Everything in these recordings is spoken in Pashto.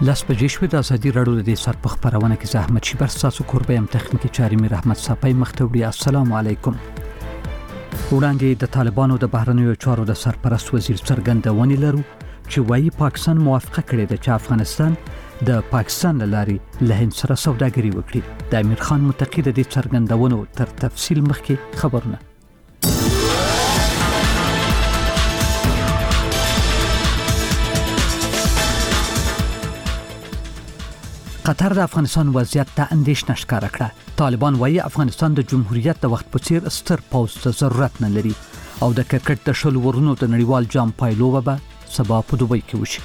لاس بجې شوې د ازادي راډیو د سر په خبرونه کې زحمت شي برساسو کوربه يم تخنیکی چاري مې رحمت صافي مختوړي. السلام علیکم. وړاندې د طالبانو د بهرنیو چارو د سرپرست وزیر څرګندونې لرو چې وايي پاکستان موافقه کړې ده چې افغانستان د پاکستان لارې له هند سره سوداګري وکړي. د امیر خان متقی د دې څرګندونو تر تفصیل مخکې خبرونه. قطر د افغانستان وضعیت ته اندېښنه ښکاره کړه. طالبان وايي افغانستان د جمهوریت د وخت په څیر ستر پوځ ته ضرورت نه لري او د کرکټ د شل ورونو د نړیوال جام پایلوبه به سبا په دوبۍ کې وشي.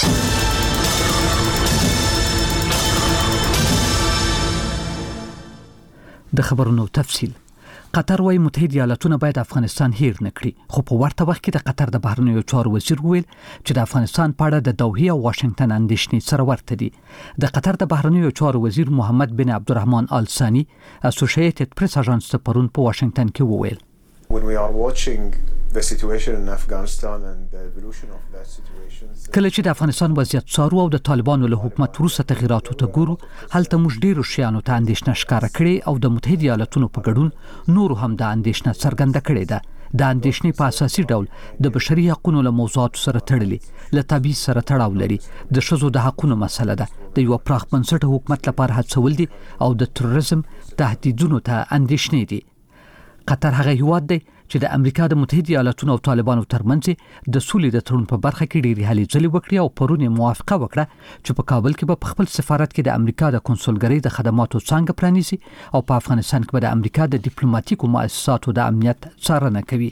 د خبرونو تفصیل. قطر وايي متحده ایالاتونه باید افغانستان هیر نه کړي، خو په ورته وخت کې د قطر د بهرنیو چارو وزیر ویل چې د افغانستان په اړه د دوحه او واشنگټن اندېښنې سره ورته دي. د قطر د بهرنیو چارو وزیر محمد بن عبدالرحمن آل ثاني اسوسییټډ پریس اژانس ته پرون په واشنگټن کې وویل When we are watching the situation in Afghanistan and the evolution of that situation, کله چې د افغانستان وضعیت څارو او د طالبانو له حکومت وروسته تغیراتو ته ګورو، هلته موږ ډیرو شیانو ته اندېښنه ښکاره کړې او د متحده ایالاتونو په ګډون نورو هم د اندېښنه څرګنده کړې ده. د اندېښنې په اساسي ډول د بشري حقوقو له موضوعاتو سره تړلې، له تبعیض سره تړاو لري، د ښځو د حقوقو مسله ده، د یو پراخ بنسټه حکومت لپاره هڅول دي او د تروریزم تهدیدونو ته اندېښنې دي. قطر هغه هیواد دی چې د امریکا د متحده ایالاتونو او طالبانو ترمنځ د سولې د تړون په برخه کې ډېری هلې ځلې وکړې او پرون موافقه وکړه چې په کابل کې به په خپل سفارت کې د امریکا د کنسولګرۍ د خدماتو څنګه پرانیزي او په افغانستان کې به د امریکا د ډیپلوماټیکو مؤسساتو د امنیت څارنه کوي.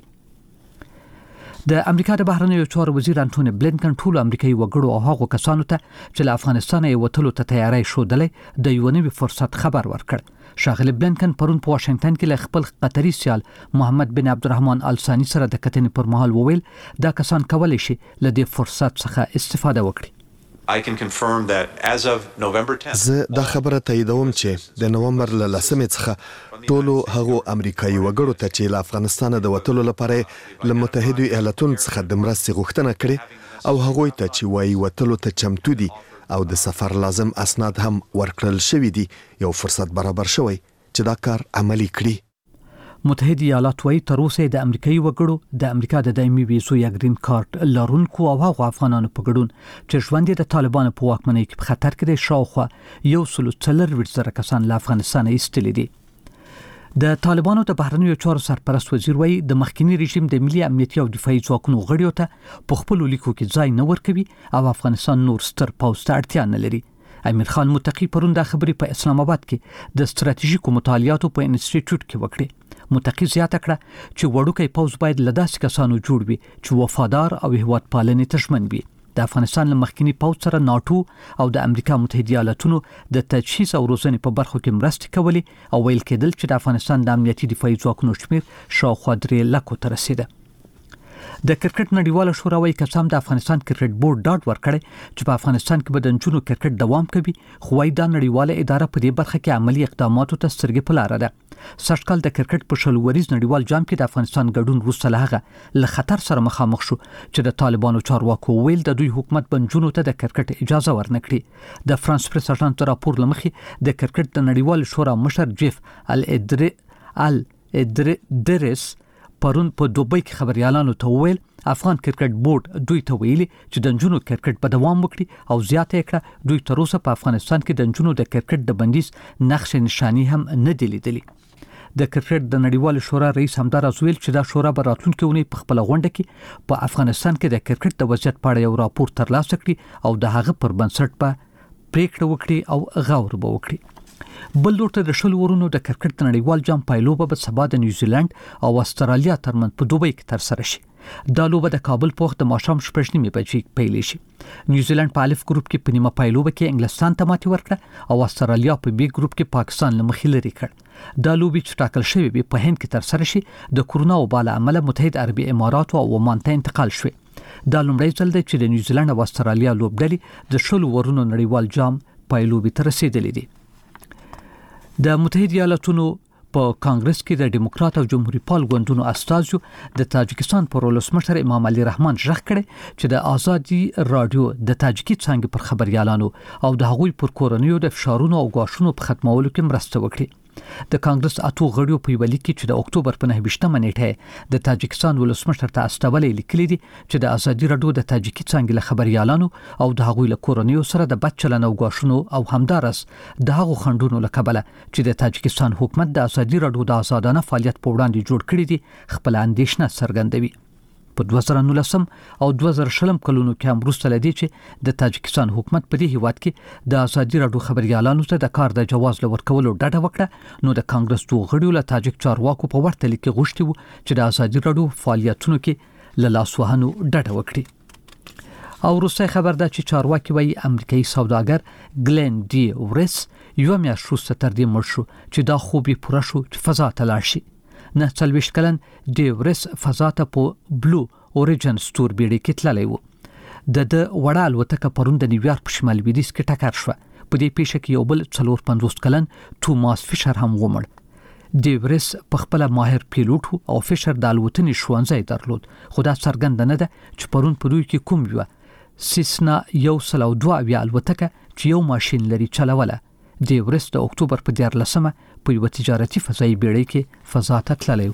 د امریکا د بهرنیو چارو وزیر انټونی بلینکن ټول امریکایي وګړو او هغو کسانو ته چې له افغانستان یې وتلو ته تیاری ښودلې د یو نوي فرصت خبر ورکړ. شاغلی بلینکن پرون په واشنگټن کې له خپل قطري سیال محمد بن عبدالرحمن آل ثاني سره د کتنې پر مهال وویل دا کسان کولی شي له دې فرصت څخه استفاده وکړي. I can confirm that as of November 10th زه دا خبره تاییدوم چې د نومبر له 10 څخه ټولو هغو امریکایي وګړو ته چې له افغانستان د وتلو لپاره له متحده ایالاتونو څخه د مرستې غوښتنه کړې او هغوی ته چې وايي وتلو ته چمتو دي او د سفر لازم اسناد هم ورکړل شوی دي یو فرصت برابر شوی چې دا کار عملی کړي. متحده ایالات وايي تر اوسه د امریکایي وګړو د امریکا د دایمي ویزو یا گرین کارت لرونکو او هغو افغانانو په ګډون چې ژوند د طالبانو په واکمنۍ کې په خطر کې دی شاوخوا 140,000 کسان له افغانستان ایستلي دي. د طالبانو د بهرنیو چارو سرپرست وزیر وايي د مخکنی رژیم د ملي امنیتي او دفاعي ځواکونو غړیو ته په خپل لیکو کې ځای نه ورکوي او افغانستان نور ستر پوځ ته اړتیا نه لري. امیر خان متقی پرون د خبرې په اسلام آباد کې د ستراتیژیکو مطالعاتو په انسټیټیوټ کې وکړه. متقی زیاته کړه چې وړوکی پوځ باید له داسې کسانو جوړ وي چې وفادار او هیواد پالنې ته ژمن وي. د افغانستان له مخکنی پوځ سره ناتو او د امریکا متحده ایالاتونو د تجهیز او روزنې په برخو کې مرستې کولې او ویل کېدل چې د افغانستان د امنیتي دفاعي ځواکونو شمیر شاوخوا 3 لکو ته رسیده. د کرکټ نړیواله شورا وايي کسان د افغانستان کرکټ بورډ ډاډ ورکړي چې په افغانستان کې به د نجونو کرکټ دوام کوي، خو وايي دا نړیواله اداره په دې برخه کې عملی اقداماتو ته سترګې په لاره ده. سږکال د کرکټ په شلوریز نړیوال جام کې د افغانستان ګډون وروسته له هغه له خطر سره مخامخ شو چې د طالبانو چارواکو ویل د دوی حکومت بنجونو ته د کرکټ اجازه ورنکړي. د فرانس پریس اژانس راپور لمخې د کرکټ د نړیوال شورا مشر جیف ادریس پرون په دوبۍ کې خبريالانو ته ویل افغان کرکټ بورډ دوی ته ویلي چې د نجونو کرکټ په دوام وکړي او زیاته کړه دوی تر اوسه په افغانستان کې د نجونو د کرکټ د بندیز نقش نشانی هم نه دی لیدلی. د کرکټ د نړیوال شورا رئیس همداراز ویل چې دا شورا به راتلونکي اونۍ په خپل غونډه کې په افغانستان کې د کرکټ د وضعیت په اړه یو راپور ترلاسه کړي او د هغه پر بنسټ به پریکړه وکړي او غور به وکړي. بل لور ته د شل ورونو د کرکټ د نړیوال جام پایلوبه به سبا د نیوزیلند او استرالیا ترمنځ په دوبۍ کې ترسره شي. دا لوبه د کابل په وخت د ماښام 6:30 بجې پیل شي. نیوزیلند په الف ګروپ کې په نیمه پایلوبه کې انګلستان ته ماتې ورکړه او استرالیا په بی ګروپ کې پاکستان له مخې لري کړ. دا لوبې چې ټاکل شوې وي په هند کې ترسره شي د کورونا وبا له امله متحده عربي امارات او عمان ته انتقال شوې. دا لومړی ځل دی چې د نیوزیلند او استرالیا لوبډلې د شل ورونو نړیوال جام پایلوبې ته رسیدلې دي. د متحده ایالاتونو په کانګرس کې د ډیموکرات او جمهوریت پال ګوندونو استازو د تاجکستان پر ولسمشر امام علي رحمان ژغ کړي چې د ازادي رادیو د تاجکي څنګه پر خبريالانو او د هغوی پر کورنیو د فشارونو او غاښونو په ختمولو کې مرسته وکړي. د کانګرس اتو غړیو په ویلي کې چې د اکتوبر په 9 نیټه د تاجکستان ولسمشر ته استولې لیکلي دي چې د ازادي رادیو د تاجکي څنګه له خبريالانو او د هغوی له کورنیو سره د بد چلن او غاښونو او همدارس د هغو خندونو له کبله چې د تاجکستان حکومت د ازادي رادیو د آزادانه فعالیت په وړاندې جوړ کړی دي خپل اندیشنه څرګندوي. په 2019 او 2020 کلونو کې هم وروسته لدی چې د تاجکستان حکومت په دې هیواد کې د ازادي رادیو خبريالانو ته د کار د جواز لورکولو ډډه وکړه نو د کانګرس دوه غړیو له تاجک چارواکو په ورته لیک غوښتي وو چې د ازادي رادیو فعالیتونو کې له لاسوهنو ډډه وکړي. او روسي خبر ده چې چارواکي وایي امریکایي سوداګر ګلن ډي ورس یو میاشت وروسته تر دې مړ شو چې دا خوبي پوره شو چې فضا ته لاړ شي. 49 کلن ډیورس فضا ته په بلو اوریجن ستور بیړۍ کې تللی و. د وړه الوتکه پرون د نیویارک په شمال لویدیځ کې ټکر شو. په دې پیښه کې یو بل 450 کلن توماس فیشر هم ومړ. ډیورس په خپل ماهر پیلوټ او فیشر د الوتنې شوانځای درلود خو دا څرګند نه ده چې پرون په دوی کې کوم یو سیسنا 102 الوتکه چې یو ماشين لري چلوله. ډیورس د اکتوبر په 14 په یو تجارتي فضایي بیړۍ کې فضا ته تللی و.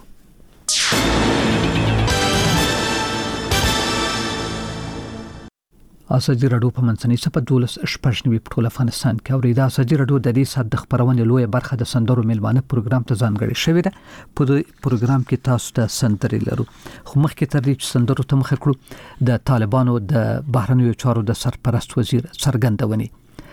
ازادي رادیو په منځنۍ صفه 12 په افغانستان کې اوریدا. ازادي رادیو د دې سات د خبرونې لوی برخه د سندرو میلمانه پروګرام ته ځانګړې شوې ده. په پروګرام کې تاسو ته سندرې لرو خو مخکې تر دې چې سندرو ته مخ کړو د طالبانو د بهرنیو چارو د سرپرست وزیر څرګندونې.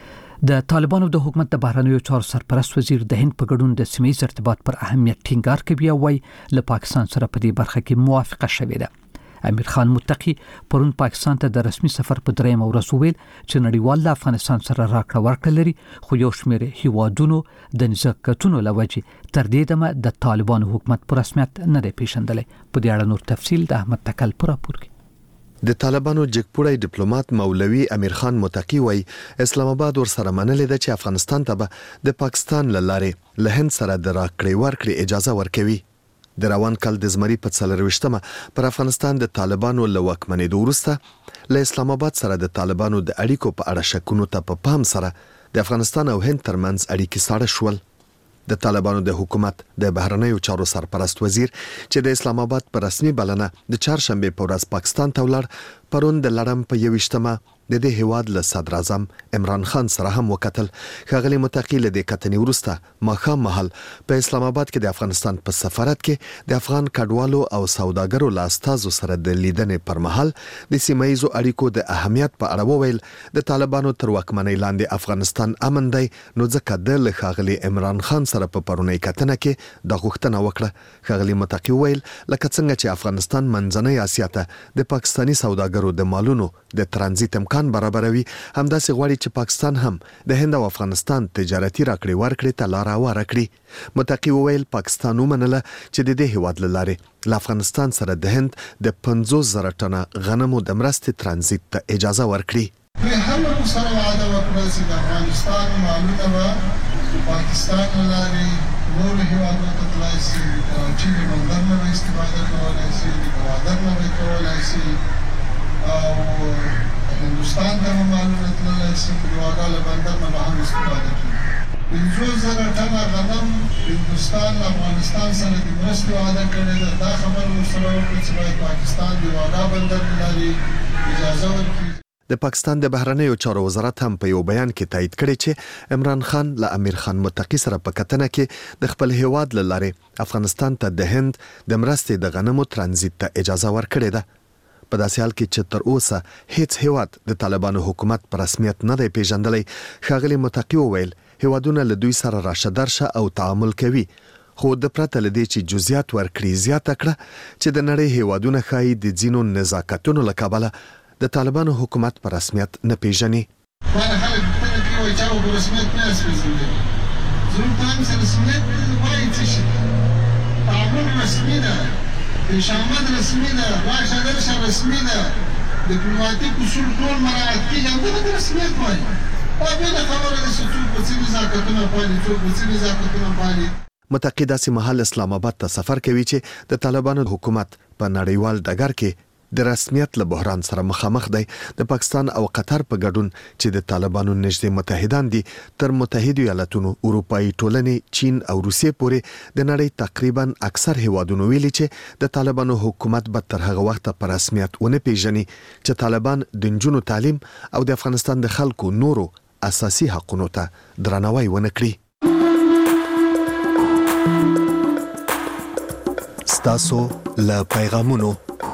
د طالبانو د حکومت د بهرنیو چارو سرپرست وزیر د هند په ګډون د سیمه‌یز ارتباط پر اهمیت ټینګار کوي او وايي له پاکستان سره په دې برخه کې موافقه شوې ده. امیر خان متقی پرون پاکستان ته د رسمي سفر په درېم ورځ ویل چې نړیوال افغانستان سره راکړه ورکړه لري خو یو شمېر هیوادونو د نزاکتونو لوجه تر دې دمه د طالبانو حکومت په رسمیت نه دی پیژندلی. په دې اړه نور تفصیل د احمد تکل پر راپور کې. د طالبانو جګپوړی ډیپلوماټ مولوي امیر خان متقی وای اسلام آباد ورسره منلې ده چې افغانستان ته به د پاکستان لاره له هند سره د راکړې ورکړې اجازه ورکوي. د روان کال د زمري په 24مه پر افغانستان د طالبانو له واکمنېدو وروسته له اسلام آباد سره د طالبانو د اړیکو په اړه شکونو ته په پام سره د افغانستان او هند ترمنځ اړیکې ساړه شول. د طالبانو د حکومت د بهرنیو چارو سرپرست وزیر چې د اسلام آباد په رسمي بلنه د چهارشنبه په ورځ پاکستان ته ولاړ پرون د لړم په 21مه د دې هیواد له صدر اعظم عمران خان سره هم وکتل. ښاغلي متقی له دې کتنې وروسته ماښام مهال په اسلام آباد کې د افغانستان په سفارت کې د افغان کډوالو او سوداګرو له استازو سره د لیدنې پر مهال د سیمه‌یزو اړیکو د اهمیت په اړه وویل. د طالبانو تر واکمنۍ لاندې افغانستان امن دی نو ځکه د ښاغلي عمران خان سره په پرونی کتنه کې د غوښتنه وکړه. ښاغلي متقی ویل لکه څنګه چې افغانستان منځنۍ اسیا ته د پاکستانی سوداګرو د مالونو د ترانزیت امکان برابروي همداسې غواړي چې پاکستان هم د هند او افغانستان تجارتي راکړې ورکړې ته لار هواره کړي. متقی وویل پاکستان ومنله چې د دې هیواد له لارې له افغانستان سره د هند د 50,000 ټنه غنمو د مرستې ترانزیت ته اجازه ورکړي. هم سره وعده وکړه چې د افغانستان مالونه به پاکستان له لارې نور هیوادونو ته تللی شي، کراچي د بندر نه به استفاده کولی شي، د ګوادر نه به کولی شي او هندوستان ته به مالونه تللی شي، د ګوادر له بندر نه به هم استفاده کوي. 50,000 ټنه غنم هندوستان افغانستان سره د مرستې وعده کړې ده. دا خبره ورسره وکړه چې باید پاکستان د ګوادر بندر له لارې اجازه ورکړي. د پاکستان د بهرنیو چارو وزارت هم په یو بیان کې تایید کړی چې عمران خان له امیر خان متقی سره په کتنه کې د خپل هیواد له لارې افغانستان ته د هند د مرستې د غنمو ترانزیت ته اجازه ورکړې ده. په داسې حال کې چې تر اوسه هیڅ هیواد د طالبانو حکومت په رسمیت نه دی پیژندلی. ښاغلي متقی وویل هیوادونه له دوی سره راشه درشه او تعامل کوي خو د پرته له دې چې جزئیات ورکړي زیاته کړه چې د نړۍ هیوادونه ښایي د ځینو نزاکتونو له کبله د طالبانو حکومت په رسمیت نه پیژني. باندې خلک پوښتنه کوي چې په رسمیت نه پیژني. زموږ ته هم رسمیت وایي څه شي. تعامل رسمي ده، پیشامد رسمي ده، راشه درشه رسمي ده، ډیپلوماټیک اصول ټول مراعات کېږي. همدغه رسمیت وایي. او بله خبره ده چې څوک به څه نزاکتونه پالي، څوک به څه نزاکتونه پالي. متقی داسې مهال اسلام آباد ته سفر کوي چې د طالبانو حکومت په نړیوال ډګر کې د رسمیت له بحران سره مخامخ دی. د پاکستان او قطر په ګډون چې د طالبانو نږدې متحدان دي تر متحده ایالاتونو، اروپאי ټولنې، چین او روسیې پورې د نړۍ تقریبا اکثر هیوادونو ویلي چې د طالبانو حکومت به تر هغه وخت په رسمیت ونه پیژني چې طالبان د نجونو تعلیم او د افغانستان د خلکو نورو اساسي حقوقو ته درناوی ونه کړي. ستاسو له پیغامونو.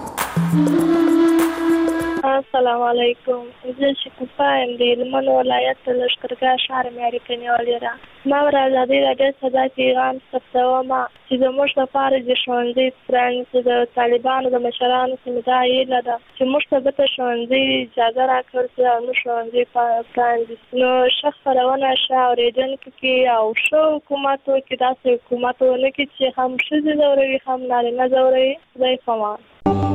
السلام علیکم. زه شکوفا یم د هلمند ولایت د لښکرګاه ښار معیاري کنیوالې را. ما ور ازادي راډیو څخه دا پیغام ثبتوم چې زموږ لپاره د ښوونځي پرانیستل د طالبانو د مشرانو څخه هیله ده چې موږ ته د ښوونځي اجازه راکړل شي او موږ ښوونځي پرانیستو. نو ښه خپرونه ښه اورېدونکو کې او ښه حکومت کې داسې حکومت ونه کړي چې هم ښځې ځوروي هم نارینه ځوروي. خدای پامان.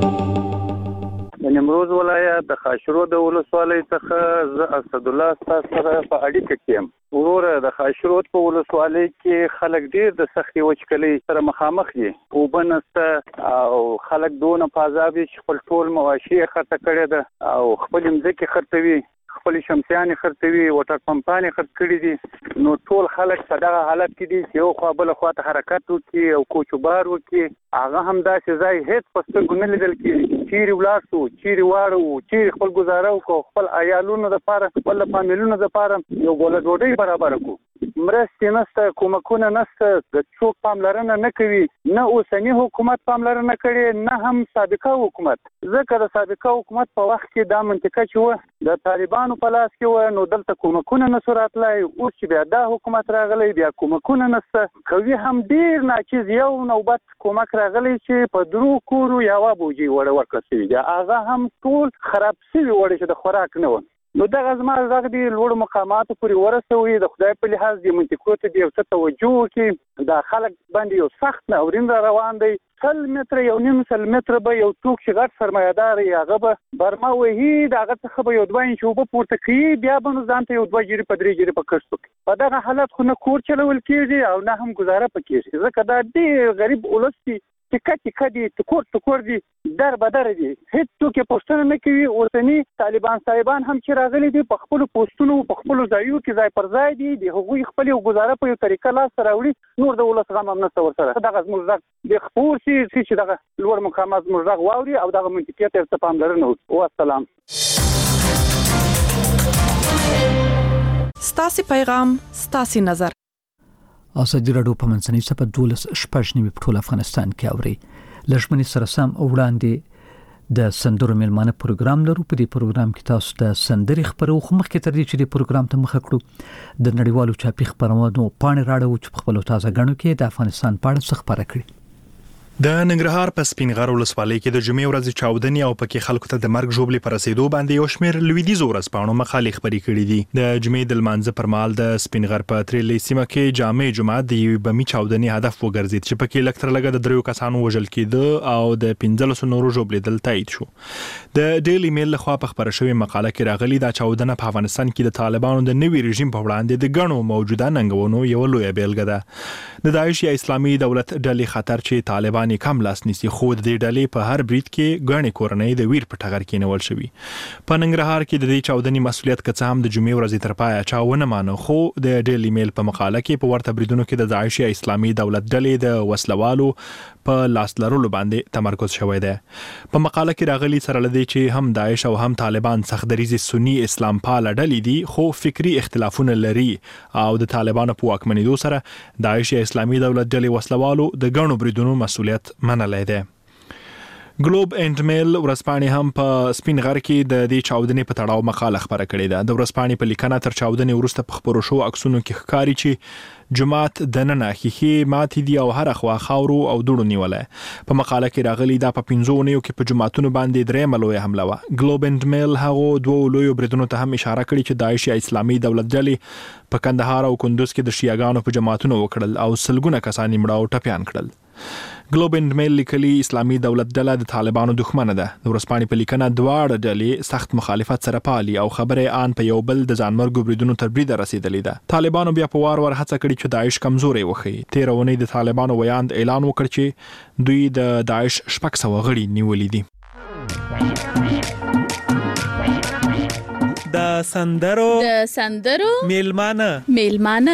د نیمروز ولایت د خاشرود د ولسوالۍ څخه زه اسد الله تاسو سره په اړیکه کې یم. وروره د خاشرود په ولسوالۍ کې خلک ډیر د سختي وچکلۍ سره مخامخ دي. اوبه نشته او خلک دونه په عذاب دي چې خپل ټول مواشي خرڅ کړي ده او خپل ځمکې خرڅوي، خپل شمسيانې خرڅوي، وټر پمپانې خرڅ کړي دي. نو ټول خلک په دغه حالت کې دي چې یو خوا بل خوا ته حرکت وکړي او کوچوبار وکړي. هغه هم داسې ځای هیڅ په سترګو نه لیدل کېږي. چیرې ولاړ شو، چیرې واړو، چیرې خپل ګزاره وکړو، خپل عیالونو دپاره، خپل فامیلونو دپاره یو ګوله ډوډۍ برابره کړو. مرستې نشته، کومکونه نشته، د څوک پاملرنه نه کوي. نه اوسنی حکومت پاملرنه کړي، نه هم سابقه حکومت. ځکه د سابقه حکومت په وخت کې دا منطقه چې وه د طالبانو په لاس کې وه، نو دلته کومکونه نشو راتلی. اوس چې بیا دا حکومت راغلی بیا کومکونه نشته. کوي هم ډېر ناچیز یو نوبت کومک راغلی چې په درو کورو یوه بوجۍ وړه ورکړل شوي دي. هغه هم ټول خراب شوي وړې چې د خوراک نه وه. نو دغه زما غږ دی لوړو مقاماتو پورې ورسوي. د خدای په لحاظ دې منطقو ته دې یو څه توجه وکړي. دا خلک باندې یو سخت ناورین را روان دی. 100 متره یو نیم 100 متره به یو څوک چې غټ سرمایه‌دار یې هغه به برما وهي، د هغه څخه به یو 2 انچه اوبه پورته کوي، بیا به نو ځان ته یو 2 جري په 3 جري په کښت وکړي. په دغه حالت خو نه کور چلول کېږي او نه هم ګزاره پکېږي. ځکه دا ډېر غریب ولس دي، ټکه دي، ټکور دي، در بدر دي. هیڅ څوک یې پوښتنه نه کوي. اوسني طالبان صاحبان هم چې راغلي دي په خپلو پوسټونو په خپلو ځایو کې ځای پر ځای دي. د هغوی خپل یو ګزاره په یو طریقه لاسته راوړي. نور د ولس غم هم نشته ورسره. دغه زموږ غږ د خپور شي چې دغه لوړ مقامات زموږ غږ واوري او دغه منطقې ته ورته پاملرنه وکړي. والسلام. ستاسې پیغام ستاسې نظر. ازادي راډیو په منځنۍ صفحه 12 په ټول افغانستان کې اوري. لږمنې سره سم وړاندې د سندرو میلمانه پروګرام لرو. په دې پروګرام کې تاسو د سندري خبرو مخکې تر دې چې د پروګرام ته مخه کړو د نړیوالو چاپی خبرونو پاڼې راړو چې په خپل تازه غنو کې د افغانستان په اړه څه خبره کړي. د ننګرهار په سپینغر ولسوالۍ کې د جمعې ورځې چاودنې او پکې خلکو ته د مرګ ژوبلې پر رسیدو باندې یو شمېر لویدیځ ورځپاڼو مقالې خپرې کړې دي. د جمعې د لمانځه پر مهال د سپینغر په تریلې سیمه کې جامع جماعت د یوې بمي چاودنې هدف وګرځید چې پکې لږ تر لږه د 3 کسانو وژل کېده او د 15 نورو ژوبلېدل تایید شو. د ډیلی میل لخوا په خبره شوې مقاله کې راغلي دا چاودنه په افغانستان کې د طالبانو د نوي رژیم په وړاندې د ګڼو موجوده ننګونو یو لوی بیلګه ده. د داعش یا اسلامي دولت ډلې خطر چې طالبان کم لاس نیسي، خو د دې ډلې په هر برید کې ګڼې کورنۍ د ویر په ټغر کې نیول شوي. په ننګرهار کې د دې چاودنې مسؤلیت که څه هم د جمعې ورځې تر پایه چا ونه مانه، خو د ډیلی میل په مقاله کې په ورته بریدونو کې د داعش یا اسلامي دولت ډلې د وسلوالو په لاس لرلو باندې تمرکز شوی دی. په مقاله کې راغلي سره لدی چې هم داعش او هم طالبان سختدریز سنی اسلام پاله ډلې دي، خو فکری اختلافونه لري او د طالبانو په واکمنېدو سره داعش یا اسلامي دولت ډلې وسلوالو د ګڼو بریدونو مسؤلیت منلی دی. ګلوب اینډ میل ورځپاڼې هم په سپینغر کې د دې چاودنې په تړاو مقاله خبره کړې ده. د ورځپاڼې په لیکنه تر چاودنې وروسته په خپرو شوو عکسونو کې ښکاري چې جماعت دننه ښیښې ماتې دي او هره خوا خاورو او دوړو نیولی. په مقاله کې راغلي دا په 5 اونیو کې په جماعتونو باندې 3 لویه حمله وه. ګلوب اینډ میل هغو 2 لویو بریدونو ته هم اشاره کړې چې داعش یا اسلامي دولت ډلې په کندهار او کندوز کې د شیعاګانو په جماعتونو وکړل او سلګونه کسان یې مړه او ټپیان کړل. ګلوب اینډ میل لیکلي اسلامي دولت ډله د طالبانو دښمنه ده. د ورځپاڼې په لیکنه دواړه ډلې سخت مخالفت سره پالي او خبره آن په یو بل د ځانمرګو بریدونو تر بریده رسیدلې ده. طالبانو بیا په وار هڅه کړې چې داعش کمزوري وخی. 13 اونۍ د طالبانو ویاند اعلان وکړ چې دوی د داعش 600 غړي نیولې دي. د سندرو میلمانه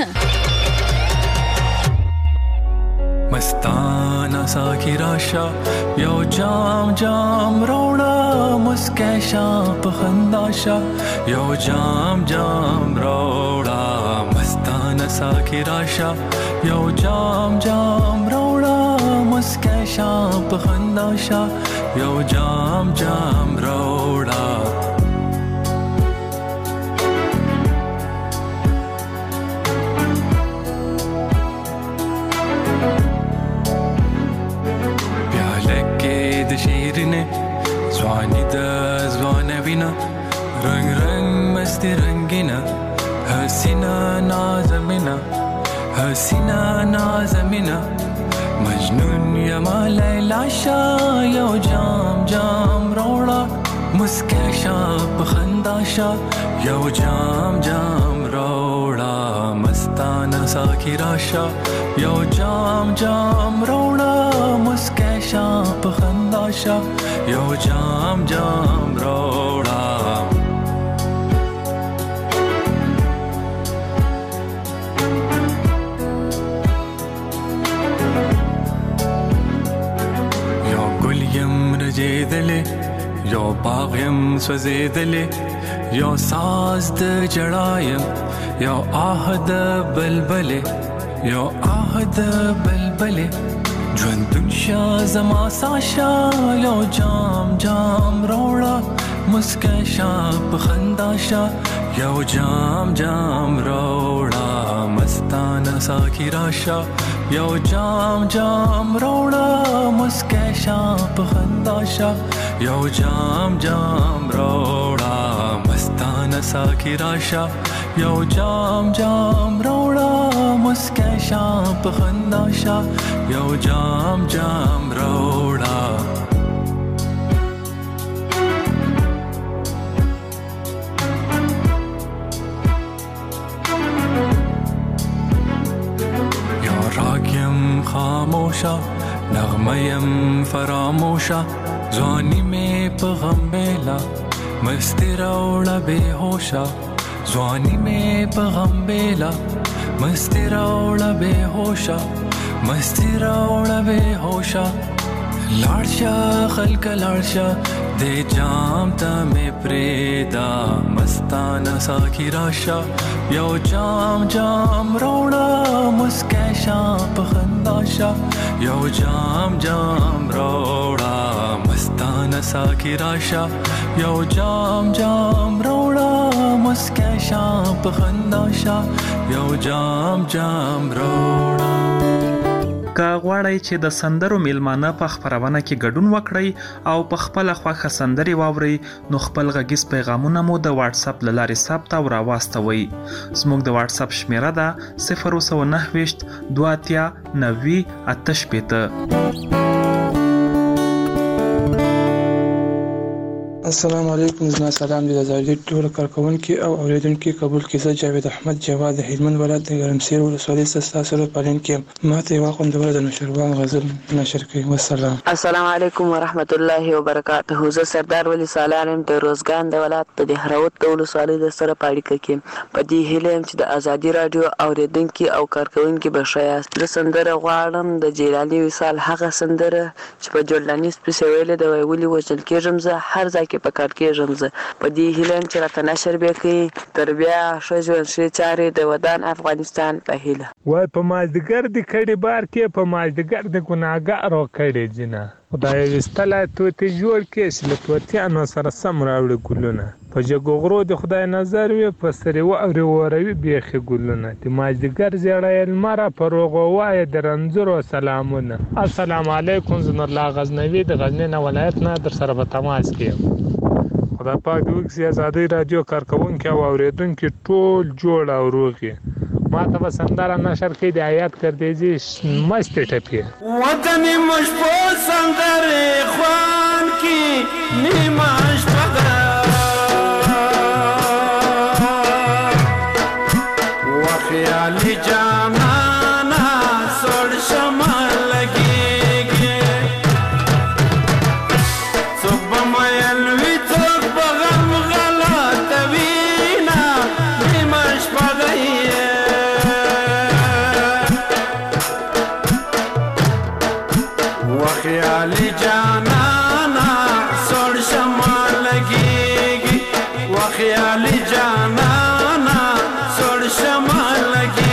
مستانه ساکی راشا یو جام جام روڑا مسکیشا پخنداشا یو جام جام روڑا مستانه ساکی راشا یو جام جام روڑا مسکیشا پخنداشا یو جام جام روڑا ځواني د ځوانه وینا رنگ رنگ مستی رنگینا حسینا نازمینا مجنون یما لیلا شا یو جام جام روڑا مسکی شا بخندا شا یو جام جام روڑا مستانه ساکی راشا یو جام جام روڑا مسکی شا بخندا شا یو جام جام روڑا یو گل یم رجیدلے یو باغ یم سوزیدلے یو ساز د جڑایم یو آه د بلبلے ژوندون شا زما ساشا یو جام جام روڑا مسکی شا بخندا شا یو جام جام روڑا مستانه ساکی راشا یو جام جام روڑا مسکی شا بخندا شا یو جام جام روڑا مستانه ساکی راشا یو جام جام روڑا مسکی شا بخندا شا یو جام جام روڑا یا راگیم خاموشا نغمیم فراموشا ځواني مې په غم بیلا مستی روڑا بے ہوشا ځواني مې په غم بیلا مستی روڑا بے ہوشا مستی روڑا بے ہوشا لاړشا خلک لاړشا د جام ته مې پریدا مستانه ساکی راشا یو جام جام روڑا مسکی شا بخندا شا یو جام جام روڑا مستانه ساکی راشا یو جام جام روڑا مسکی شا بخندا شا یو جام جام روڑا. که غواړئ چې د سندرو میلمانه په خپرونه کې ګډون وکړئ او په خپل خوښه سندري واورئ نو خپل غږیز پیغامونه مو د واتس اپ له لارې ثبت او راواستوئ. زموږ د واتس اپ شمیره ده 029 2 90 88. السلام علیکم. زما سلام د زاړه ټول کارکونکو او اوریدونکو قبول کیسه جاوید احمد جواد د هلمند ولایت د ګرمسیر ولسوالۍ څخه سره پالن کې ماته یو خوندور د نشروان غزل نشر کوي. والسلام. السلام علیکم ورحمت الله وبرکاته. زه سردار ولی سالارم د روزګان د ولایت د دهراوت د ولسوالۍ د سره پاړی کې په دې هیله چې د ازادي رادیو اوریدونکو او کارکونکو بشایاست د سندره غواړم د جیلانی وصال هغه سندره چې په جوړلانیس په سویل د ویولي وجل کېږم زه هر ځای په کار کېږم زه په دې هیله چې راته نشر وکړي تر بیا ښه ژوند ښې چارې د ودان افغانستان په هیله. وای په مازدیګر د کډې بار کې په مازدیګر د ګناهګارو کډې جنه خدای وستله توتې جوړ کې چې له توتیانو سره سم راوړي ګلونه په جګغرو د خدای نظر وي په سرې واوري وروي بیخي ګلونه د مازدیګر زیړی لمره په روغو وایه د رنځورو سلامونه. السلام علیکم. زه نورالله غزنوي د غزني نه ولایت نه در سره په تماس کې یم. خدای پاک د وکړي ازادي رادیو کارکونکو او اوریدونکو ټول جوړ او روغ ما ته به سندره نشر کړي د آیات کر دیجیے مست ټپی وطن مشپو سندره خوان کی نیماش پدا وخیالی جانانا سوڑ شمال لگیگی صبح میلوی توک بغم غلط وینا نیماش پدائیے وخیالی جانانا سوڑ شمال لگیگی وخیالی جانانا سوڑ شمال لگیگی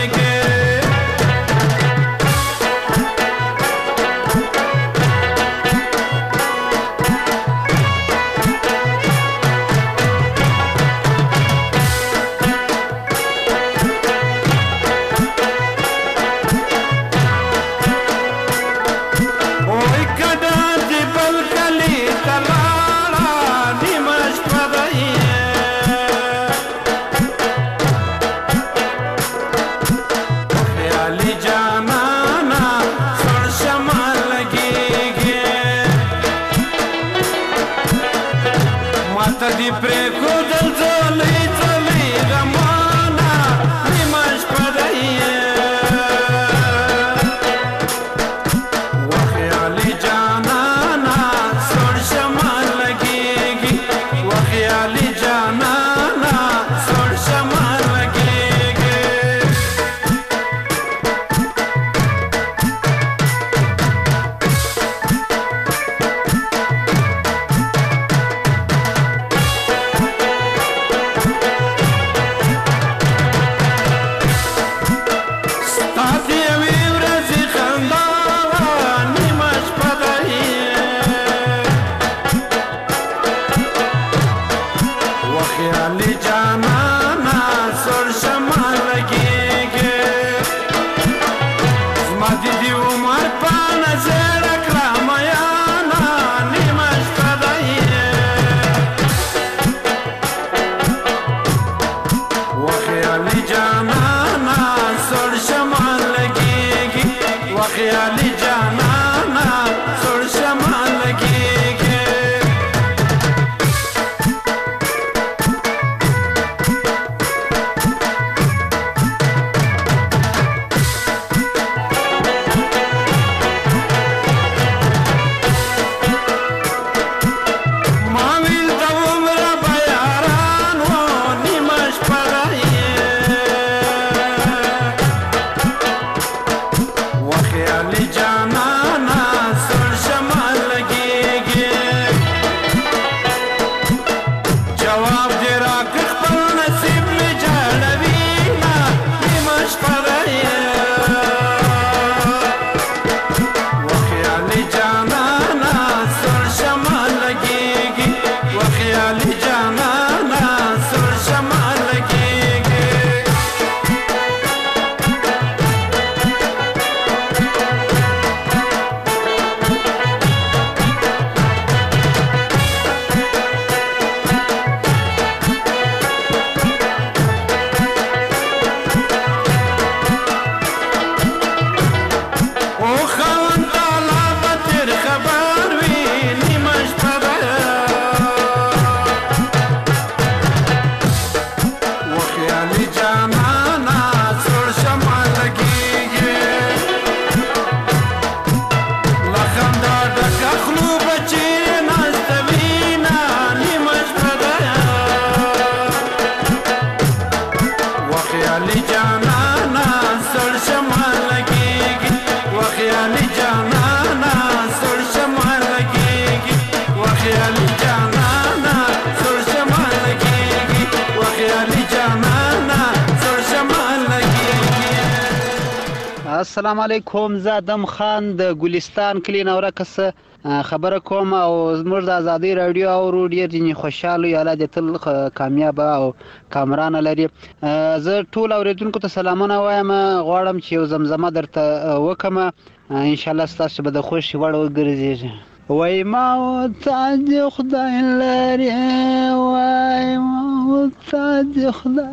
السلام علیکم، زه ادم خان د ګلستان کلی نورکس خبره کوم او زموږ د ازادي رادیو او ډیر ډیر خوشاله یاله د تل کامیاب او کامران لري. زه ټول اوریدونکو ته سلامونه وایم، غواړم چې یو زمزمه درته وکم، ان شاء الله ستاسو به د خوشي وړ وګرځي. وای ما وتعد خدای لري، وای ما وتعد خدای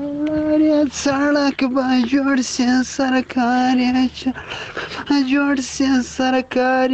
سړک به جوړ سي سرکار جوړ سي سرکار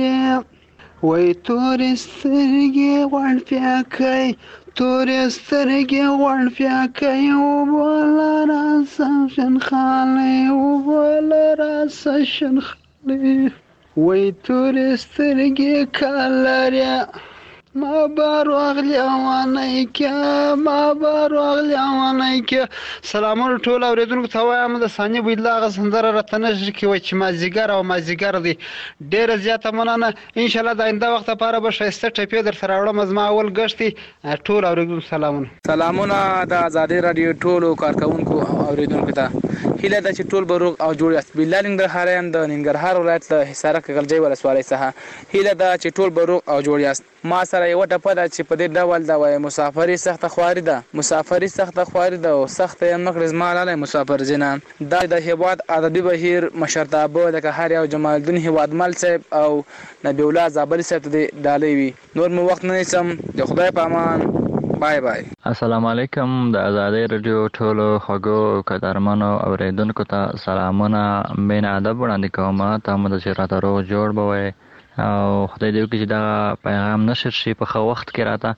وای تورې سترګې غوړ پیاکۍ تورې سترګې غوړ پیاکۍ وبوله راسه شنخالۍ وبوله راسه شنخالۍ وای تورې سترګې کالرې ما بار واغلی اوانای کې ما بار واغلی اوانای کې سلامونه ټول اوریدونکو ته وایم د ثانیه بيدلا غ سندره راتنه چې وای چې مازیګر او مازیګر دی ډیره زیاته مننه ان شاء الله د آینده وخت لپاره به شایسته ټپې در سره وړم زما اول غشتي ټول اوریدونکو سلامونه د آزادي رادیو ټول کارکونکو اوریدونکو ته هیله ده چې ټول بروغ او جوړ یاست بلال ننګرهاریان د ننګرهار ولایت له حصار کګلجی ولسوالۍ څخه هیله ده چې ټول بروغ او جوړ یاست ما سره یو ټپه ده چې په دې ډول دا وای مسافری سخته خواري ده مسافری سخته خواري ده او سخته مقرز مالاله مسافر زینا دا د هیواد ادبي بهیر مشرتابه لکه هر یو جمال الدین هیواد مل صاحب او نبی الله زابل صاحب دې ډالې وي نور مو وخت نه سم د خدای په امان بای بای السلام علیکم د آزادی رادیو ټولو خواږو قدرمنو اوریدونکو ته سلامونه مین ادب وړاندې کوم ته مو د شراته روغ جوړ بوي او خدای دې وکړي چې دا پیغام نشر شي په خو وخت کې راته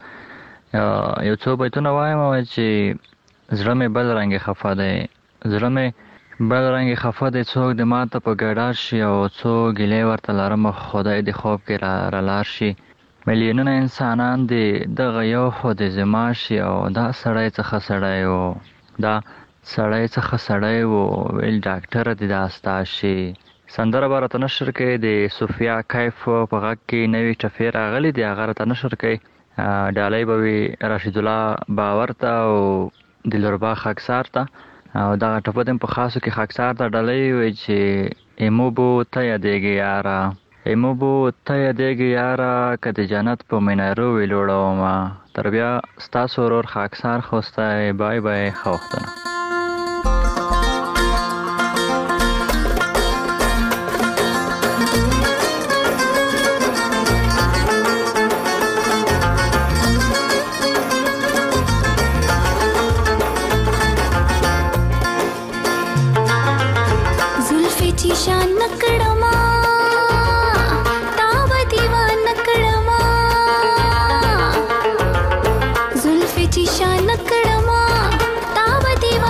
یو څو بیتونه وایم چې زړه مې بل رنګ خفه دی زړه مې بل رنګ خفه دی څوک د ماته په ګډار شي او څوک ګلې ورته لرم خدای دې خوب کې را لار شي ملیونونه انسانان دي دغه یو خو د زما شي او دا سړی څخه سړی و دا سړی څخه سړی و ویل ډاکټر دې دا ستا شي سندره به راته نشر کوي د صوفیا کیف په غږ کې نوې ټپې راغلي دي هغه راته نشر کوي ډالۍ به وي رشید الله باور ته او دلربا خاکسار ته او دغه ټپه د په خاصو کې خاکسار ته ډالۍ وي چې ایمو بو ته یادېږي یاره ایمو بو ته یادېږي یاره که د جنت په منارو ویلوړومه تر بیا ستاسو ورور خاکسار خوستی بای بای ښه وختونه شان نکړما تاو دیوان نکړما زلفی چی شان نکړما تاو دیوان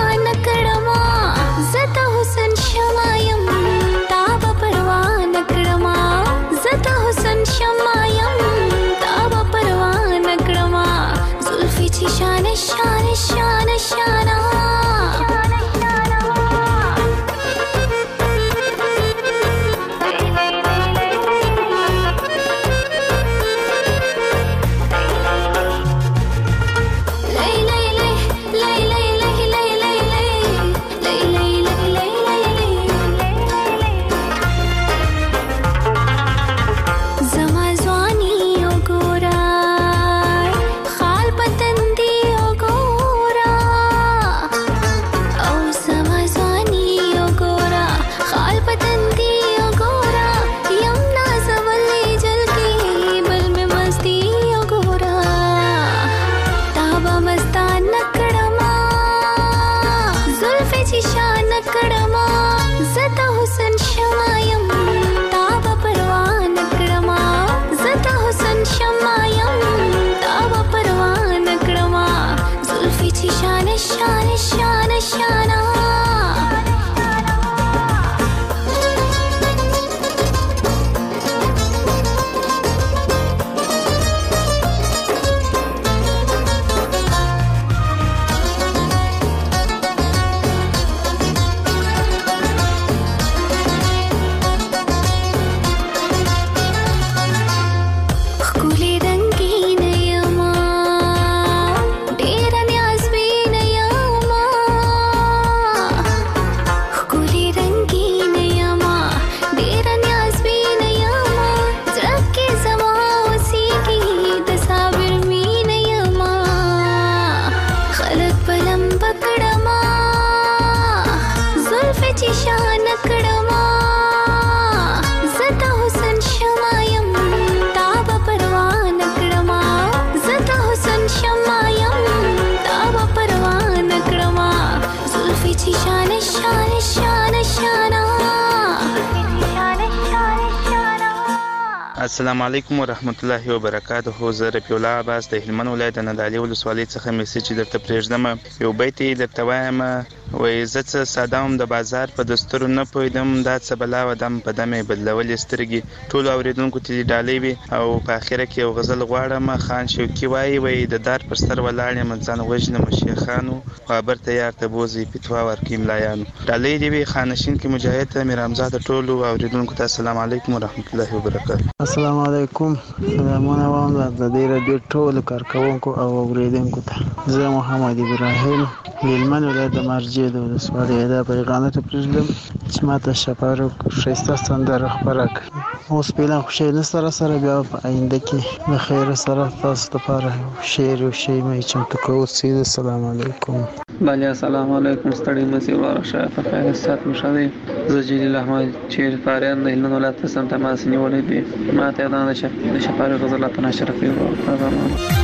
السلام علیکم ورحمت الله وبرکاته. زه رفیع الله عباس د هلمند ولایت د نادعلي ولسوالۍ څخه میسج درته پرېږدم. یو بیت یې درته وایم، وایي زه څه ساده وم د بازار په دستورو نه پوهېدم، دا څه بلا و دم په دم یې بدلولې سترګې. ټولو اورېدونکو ته دې ډالۍ وي. او په اخره کې یو غزل غواړم. خان شوکي وایي د دار پر سر ولاړ یم ځان وژنم شیخانو، خبر ته یار ته بوځي فتوا ورکوي ملایانو. ډالۍ دې وي خانشین کې مجاهد ته میر حمزه د ټولو اوریدونکو ته السلام علیکم ورحمت الله وبرکاته. السلام علیکم. سلامونه وایم د دې رادیو ټولو کارکوونکو او اوریدونکو ته. زه محمد ابراهیم هلمند ولایت د مارجې د ولسوالۍ دا پیغام ته پرېږدم چې ماته شپاره ښایسته سندره خپره کړي. اوس فعلا خوشحالي سره بیا په آینده کې د خیر سره تاسو لپاره شعر او شی مې چمتو کوو. السلام علیکم. بله السلام علیکم. ستړي مسیح وراره شاید په خیر سات مشاهده. زه جلیل احمد چې فاریان د هلمند ولایت سم تماس نیولې دي. ما ته دا د شپاره غزلات نشر کړو.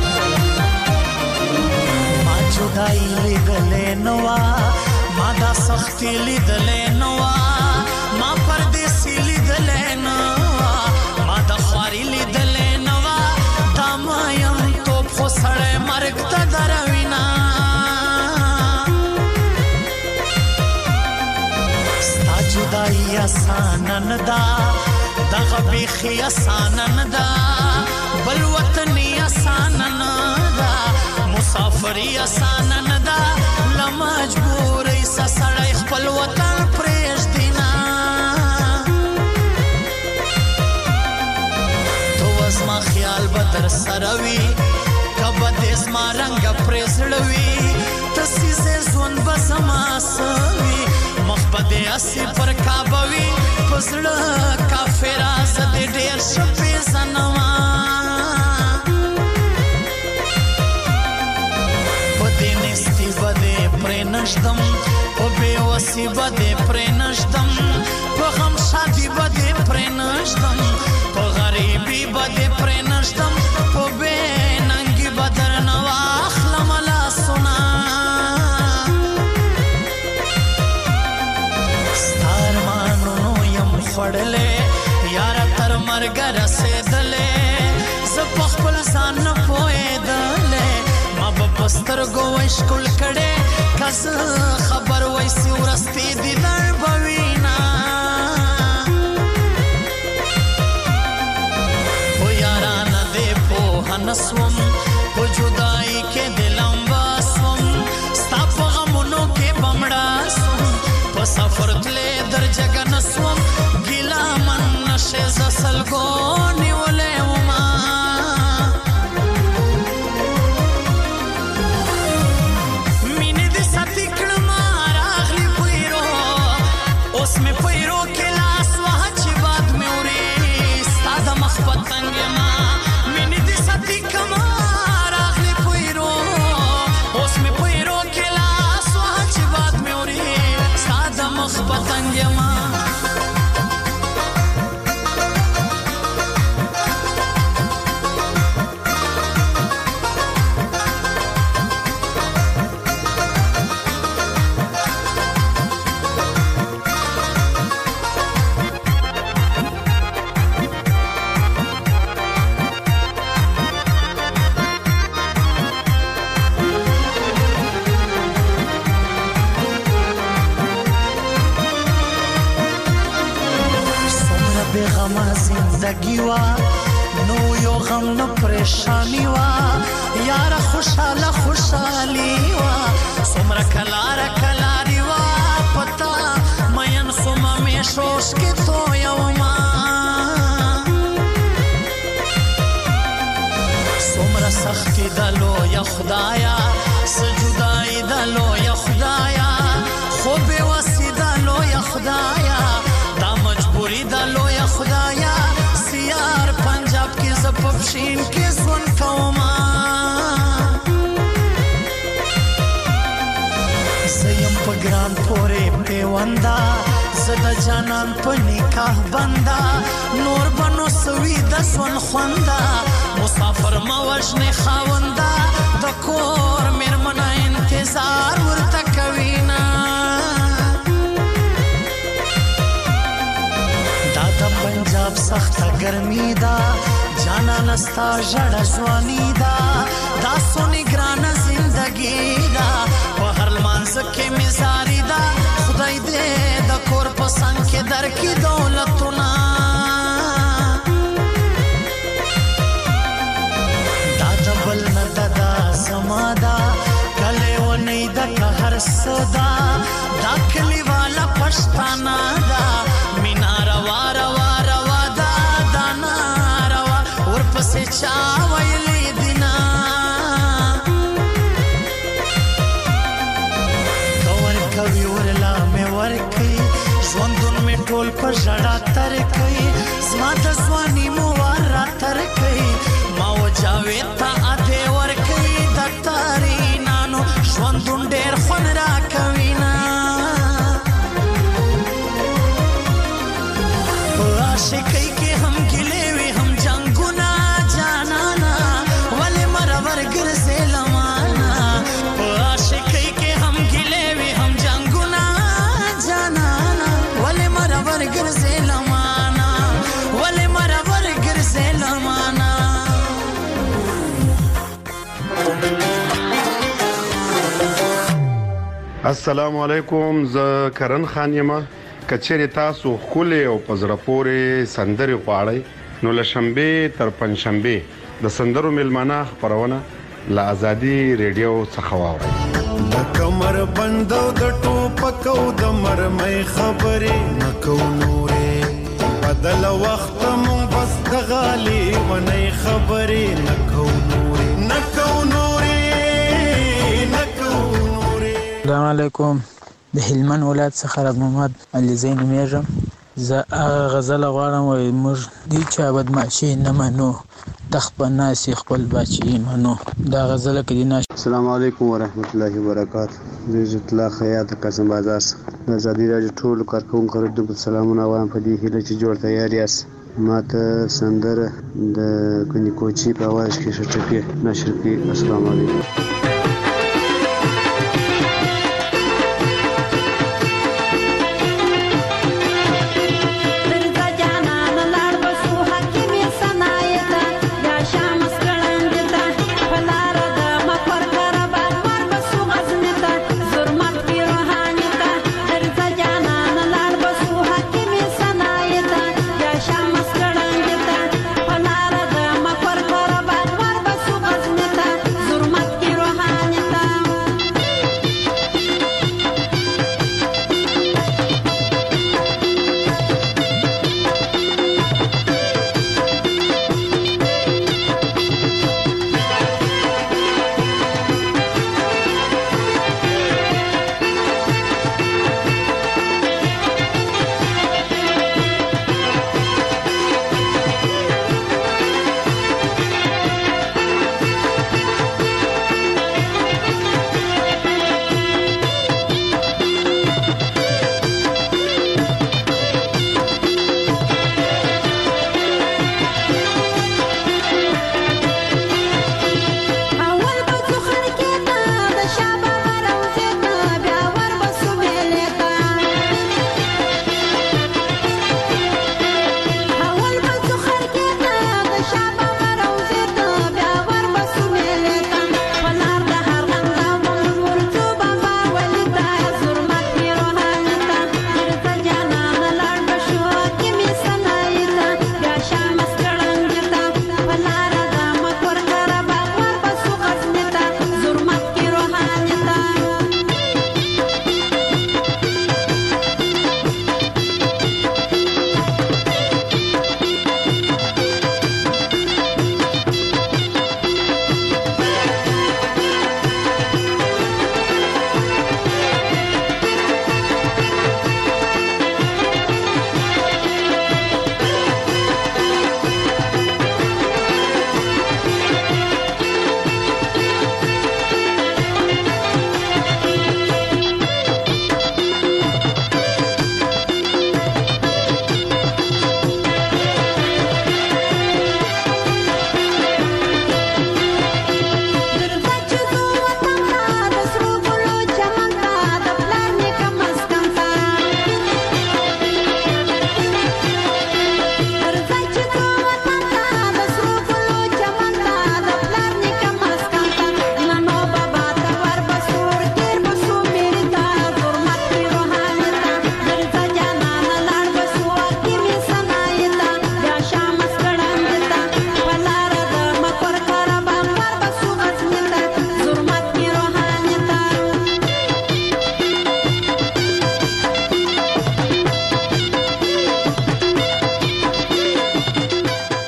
ما جدائی لیدلې نوا، ما دا سختی لیدلې نوا، ما پردیسی لیدلې نوا، ما دا خواری لیدلې نوا، دا ما یم توپ خو سړی مرګ ته دروینا. ستا جدائی اسانه نه ده، دغه بیخي اسانه نه ده، بل وطني اسانه نه ده، مسافري اسانه نه ده، له مجبورۍ سړی خپل وطن پرېږدي نه. تو زما خیال به در سره وي، که به دې زما رنګه پرې زړه وي، تسیزې ژوند به زما څه وي، مخ به دې هسې پر کعبه وي، په زړه کافره زه دې ډېر ښه پېژنمه. نشدم په بېوسي به دې پرې نشدم، په غم شادي به دې پرې نشدم، په غریبي به دې پرې نشدم، په بې ننګي به درنه واخلم لاسونه. ستا ارمانونو یم خوړلی یاره تر مرګه رسېدلی، زه په خپل ځان نه پوهېدلی، ما به په سترګو وی ښکل کړی، که زه خبر ویسي ورستې دیدار به وینا. په یارانه دې پوهه نه سوم، په جدایي کې دې لمبه سوم، ستا په غمونو کې به مړه سوم، په سفر تلې در جګه نه سوم، ګیله من نشې زه سلګو نیولی وما. زندگی وا نو یو غم نو پریشانی وا، یاره خوشاله خوشالی وا، څومره کلاره کلاری وا، پتا مین سوما میشوش کې تویوما. څومره سختی ده لویه خدایا، څه جدایي ده لویه خدایا، خو بېوسي ده لویه خدایا، دا مجبوري ده لویه خدایا، سیار پنجاب کې زه په پښین کې ژوند کومه. زه یم په ګران پورې پیونده، زه د جانان په نکاح بنده، نور به نو سوي د ژوند خونده، مسافر مه وژنې خاونده، د کور مېرمنه انتظار ورته کوي نه. دا د پنجاب سیلاب سخت گرمی دا جانا نستا جڑا جوانی دا دا سونی گران زندگی دا په هر لمانځ کې مزاري دا خدای دې د کور په څنګ کې درکې دولتونه دا جبل نه دا سمادا کله ونی د هر صدا دا کلی والا پښتانه دا مینار وار وار ودا دانا روا ورپسې چا ویلې دینا کور کوي ورلا مې ورکي ژوندون مې ټول په ژړا تر کوي زما د ځواني مو ورا تر کوي ما وجاوي تا اته ورکي د تاري نانو ژوندون ډېر خون را کوي نا عاشقی کې هم ګلې وي هم جنگونه جانانا ولې مرور ګرځې لمانا عاشقی کې هم ګلې وي هم جنگونه جانانا ولې مرور ګرځې لمانا ولې مرور ګرځې لمانا السلام علیکم ز کرن خان یم کچېری تاسو خولې او پزړه پورې سندري غواړئ نو لشنبه تر پنځشنبه د سندرو ملمانه خبرونه لا ازادي ریډیو څخه واورئ د کمر بندو د ټوپکو د مرمۍ خبرې نکو نورې بدل وخت مون بس د غالي ونې خبرې نکو نورې نکو نورې نکو نورې. السلام علیکم. د هلمند ولایت څخه محمد علي زین میرم. زه هغه غزل غواړم وای موږ دې چا بدمعشي نه منو تخت ناسي خپل بچي منو. دا غزل کې دی. السلام علیکم ورحمت الله وبرکاته. زه عزت الله خیاط قسم بازار د ازادي راډیو ټول کارکونکو ته سلامونه وایم په دې هیله چې جوړ تیار یاست. ماته سندره د کني کوچی په आवाज کې شټکی نشر کړي. السلام علیکم. Zurmat kiro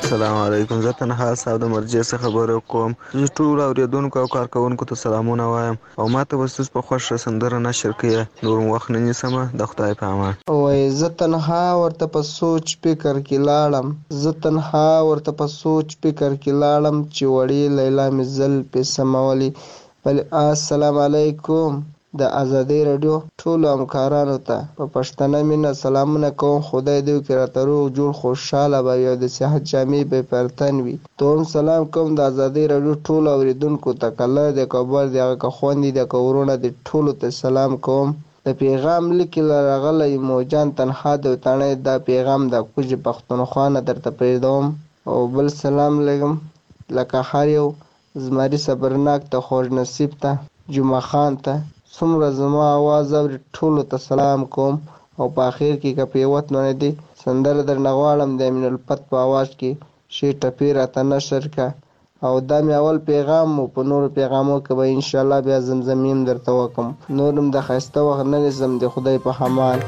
السلام علیکم. زه تنها صاحب د مرجع څخه خبرې کوم. زه ټول اوریدونکو او کارکونکو ته سلامونه وایم او ماته وسوس په خوښه سندره نشر کړئ. نور وخت نه نیسم. د خدای په امان. وای زه تنها ورته په سوچ فکر کې لاړم، زه تنها ورته په سوچ فکر کې لاړم چې وړي لیلا مې زل په سمولي. بل السلام علیکم. د ازادي رادیو ټول همکارانو ته په پښتنه مینه سلامونه کوم. خدای دې وکړي راته روغ جوړ خوشاله به یو د صحت جامې به پرتن وي. ته سلام کوم د ازادي رادیو ټول اوریدونکو ته، کله د کابل د هغه خوندې د کورونه د ټولو ته سلام کوم. د پیغام لیکل راغلی موجان تنها د وطنې د پیغام د کوج پښتونخوا نه درته پریدوم. او بل سلام لګم لکه هر یو زمری صبرناک ته خوش نصیب ته جمعه خان ته څومره زما आवाज او ټولو ته سلام کوم. او په اخر کې کپیوت نه دی سندره در نغواړم د امین الفت په आवाज کې شی ټپی راته نشر کا. او دا مې اول پیغام مو په نور پیغامو کې به ان شاء الله بیا زمزمیم درته وکم. نورم د خسته وخت نه زم د خدای په امان.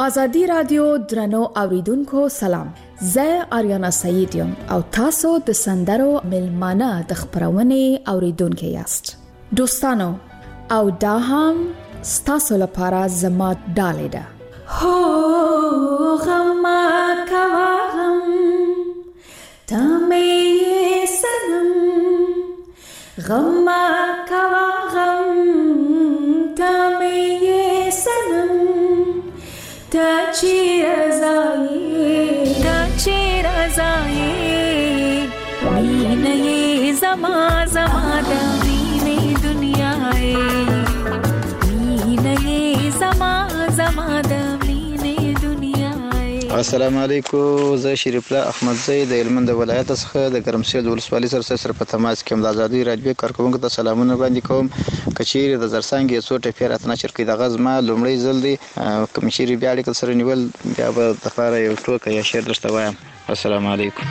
ازادي رادیو درنو اوریدونکو سلام. زه آریانا سعید یم او تاسو د سندرو ملمانه د خبرونې اوریدونکو یاست. دوستانو او دا هم ستاسو لپاره زما ډالۍ ده. هو غم کوا غم تمه سنم غم کوا غم تمه سنم تا چیر زایی مینه زما د مینه دنیای مینه زما د مینه دنیای. السلام علیکم. زه شریف الله احمدزی د هلمند ولایت څخه د ګرمسیر ولسوالۍ سره په تماس کې د آزادۍ رادیو کارکونکو ته سلامونه وړاندې کوم. کچېرې د زرڅانګې څو ټپې راته نشر کړي دغه زما لومړی ځل دی. کوم چېرې بیا اړیکه سره نیول بیا به د لپاره یو ټوکه یا شعر درته وایم. السلام علیکم.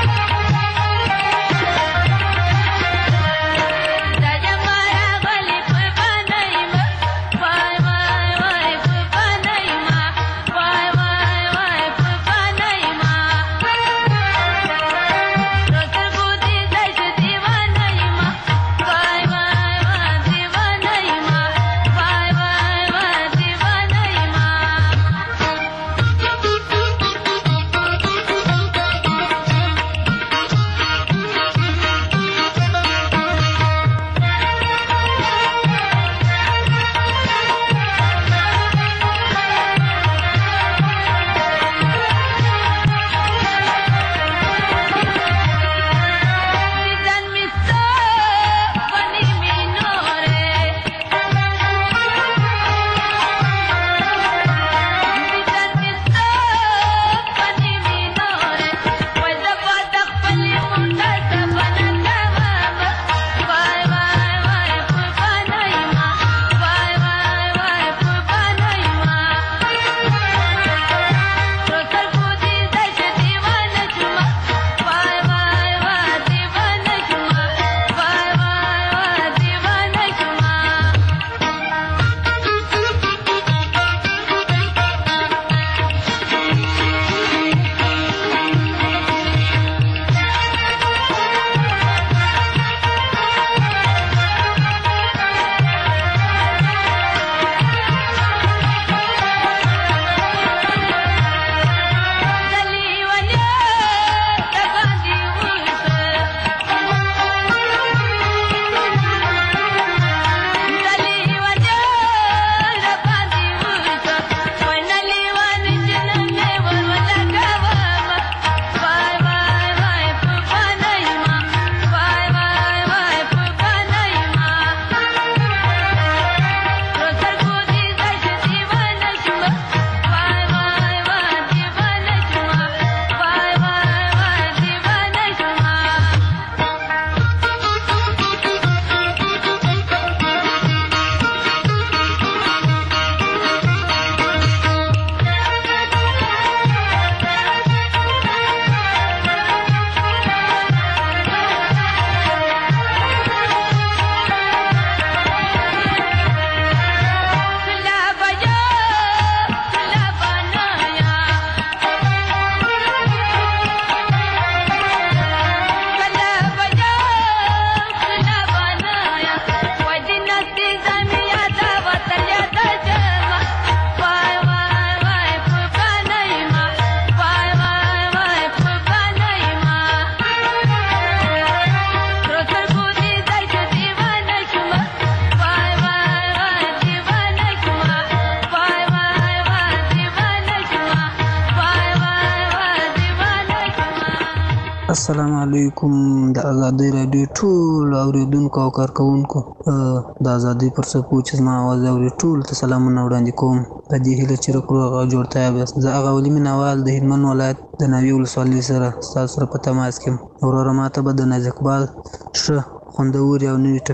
السلام علیکم. د آزادۍ رادیو ټول اوریدونکو او کارکونکو د آزادۍ پر څپو چې زما اواز اوري ټول ته سلامونه وړاندې کوم په دې هیله چې روغ او جوړتیا یاست. زه هغه ولي مینوال د هلمند ولایت د ناوې ولسوالۍ سره ستاسو سره په تماس کې یم. وروره ماته به د نازک بال ښه خوندورې او نوې ټپې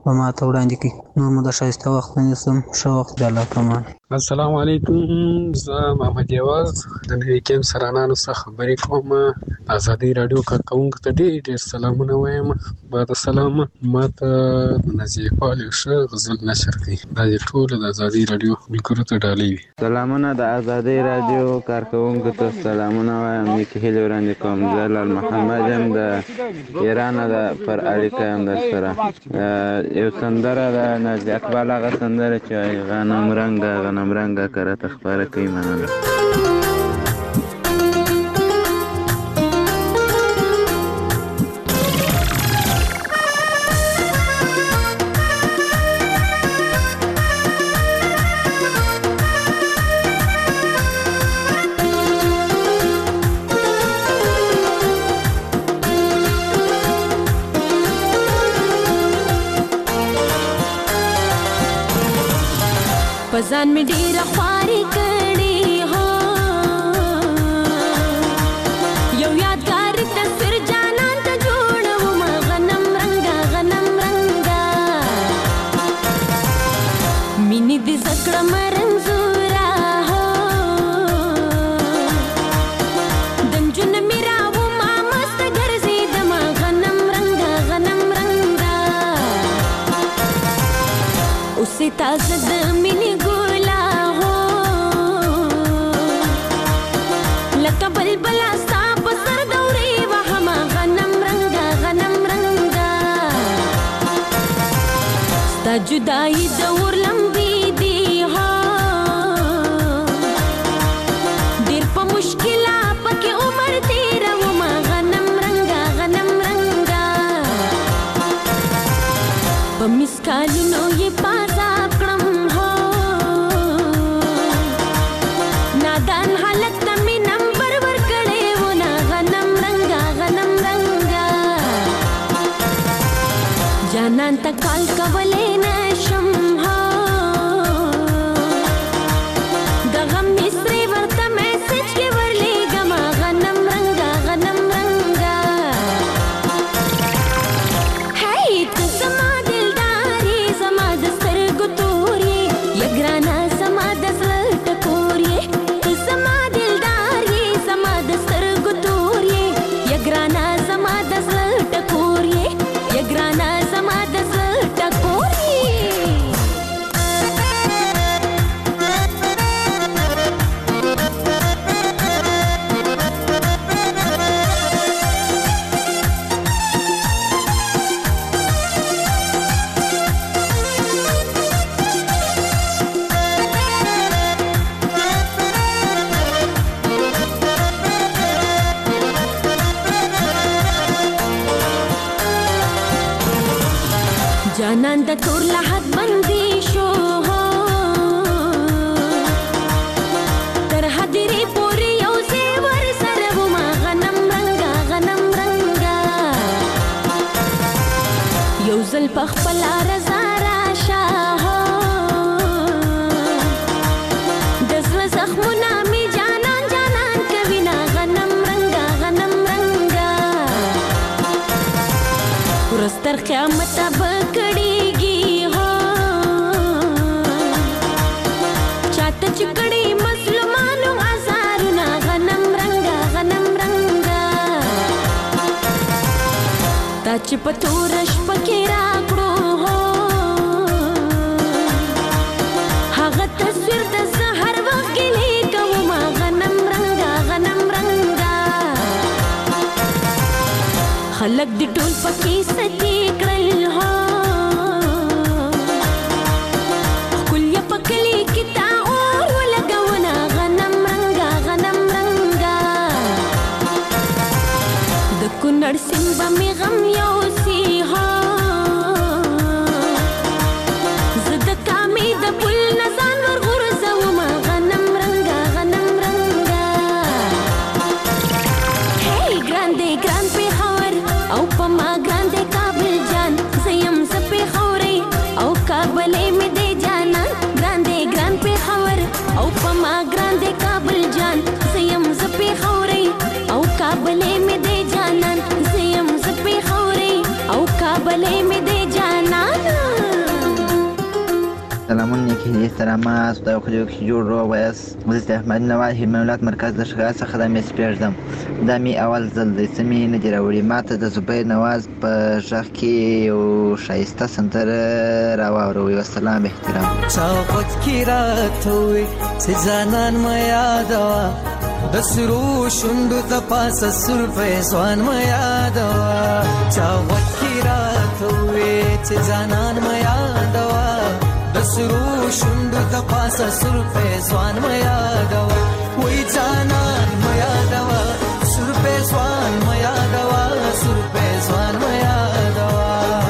په ما ته وړاندې کړي. نور مو د ښایسته وخت نه نیسم. ښه وخت د الله پامان. السلام علیکم. زه محمد یواز د نوي کیمپ سرانانو څخه خبرې کوم. ازادي رادیو کارکوونکو ته ډېر سلامونه وایم. بعد السلام. ما ته د نازیه اقبال یو ښه غزل نشر کړي. دا د ټولو د ازادي رادیو ملګرو ته ډالۍ وي. سلامونه د ازادي رادیو کارکوونکو ته سلامونه وایم. نیکې هیلې وړاندې کوم. زه لال محمد یم د ایران پر اړیکه یم در سره. یو سندره د نازیه اقبال هغه سندره چې غنم رنګه کره ته خپاره کوي. مننه. پزان می ډیره خواري کړې هو یو یادګار تصویر جانان ته جوړوم. غنم رنګا مینې دې زکړه مرنزورا هو دنجن میراو ما مست ګرځېدم. غنم رنګا اوسې تازه د مینې بلبلا ستا په سر دورې وهمه. غنم رنګا ستا جدایي د اور لمبې دي ها ډېر په مشکله پکې عمر تېروم. غنم رنګا په مسکالونو یې پازاب کړم هو نادان حالت ته مې جانان ته کال کولی نشم ها د غم مصري ورته میسج کې ورلیږم. غنم رنګا هی ته زما دلدارې زما د سترګو تورې یګرانه زما د زړه ټکورې. ته زما دلدارې زما د سترګو تورې یګرانه زما د زړه ټکورې یګرانه زما د زړه ټکورې. جانان د تور لحد بندي شو تر حدرې پورې یو زیور سره وما. غنم رنګا یو ځل په خپله رضا راشه د زړه زخمونه مې جانان کوینه. غنم رنګا ورځ تر قیامته به چکړې مسلمانو ازارونه. غنم رنګا تا چې په توره شپه کې راکړو هغه تصویر د زه هر وخت ګیلې کوم. غنم رنګا خلک دې ټول پکې سکې کړل هو ښکليه په کلي کې تا کونړ سیند به مې غم یوسي ها زه د کامې د پل نه ځان ورغورځوم. غنم رنګا هی ګران پېښور او په ما ګران دی کابل جان. زه یم هیلې احترامات خدای وکړي چې جوړ روغ وایاست. زه د احمد نواز هلمند ولایت مرکز د شګا څخه دا میسج پرېږدم. دا مې اول ځل دی څه مې نه دي راوړي. ما ته د زبیر نواز په غږ کې یو ښایسته سندره راواوروئ. والسلام احترام. چا غوږ کې راته ووایي چې ځانان مه یادوه، د سرو شونډو د پاسه سور پیزوان مه یادوه. چا غوږ کې راته ووایي چې ځانان مه یادوه، د سرو شونډو د پاسه سور پیزوان مه یادوه. وای ځانان مه یادوه، سور پیزوان مه یادوه، سور پیزوان مه یادوه.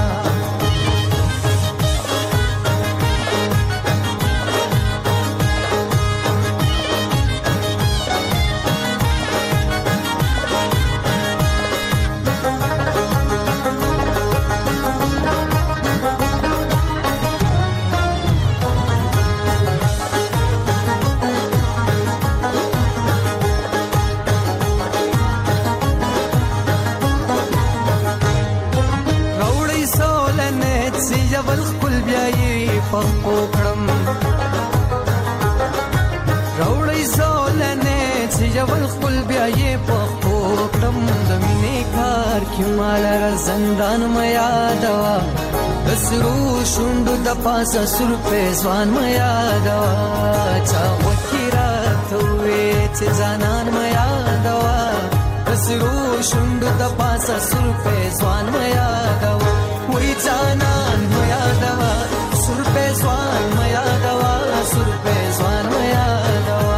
پخپو کړم راوړی زولنې چې یول خپل بیا یې پخپو کړم. د مینې کار کې مال را زندان مې یادوه، د سرو شونډو د پاسه سور پیزوان مې یادوه. چا غوږ کې راته ووایي چې ځانان مې یادوه، د سرو شونډو د پاسه سور پیزوان مې یادوه. وای ځانان مې یادوه، سور پیزوان مې یادوه، سور پیزوان مې یادوه.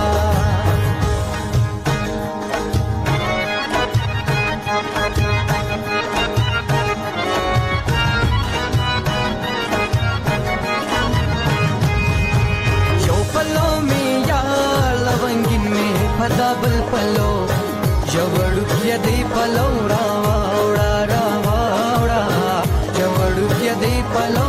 یو پلو مې یار لونګین مې پدا بل پلو، جوړو کې دې پلو راوړا راوړا، جوړو کې دې پلو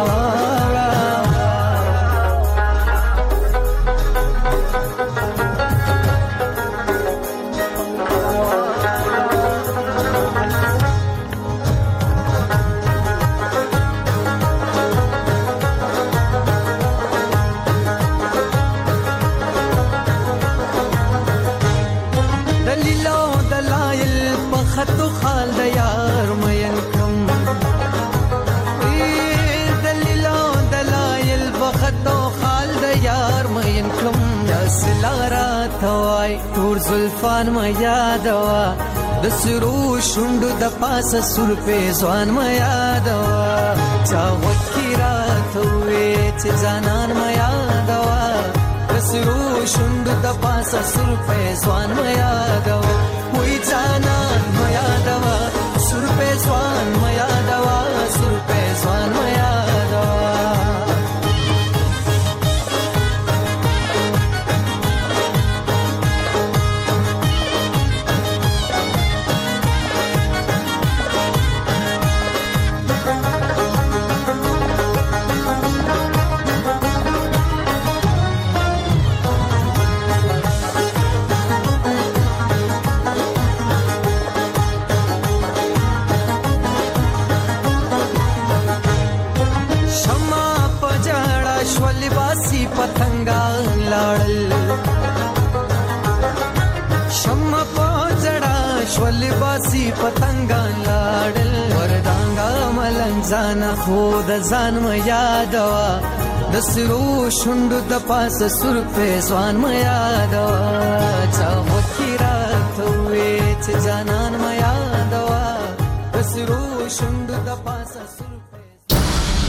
تور زلفان ما یادوه، د سرو شونډو د پاسه سور پیزوان ما یادوه. چا غوږ کې راته ووایي چې ځانان ما یادوه، د سرو شونډو د پاسه سور پیزوان ما یادوه. وای ځانان ما یادوه، سور پیزوان ما یادوه، سور پیزوان ما یادوه. پتنګان لاړل شمع پوجړه شول باسي پتنګان لاړل وردانګا ملنګ خو د ځان م یادوا د سرو شوندو د پاسه سر پیزوان م یادوا چا وکیرا ته وې چې جانان م یادوا د سرو شوندو د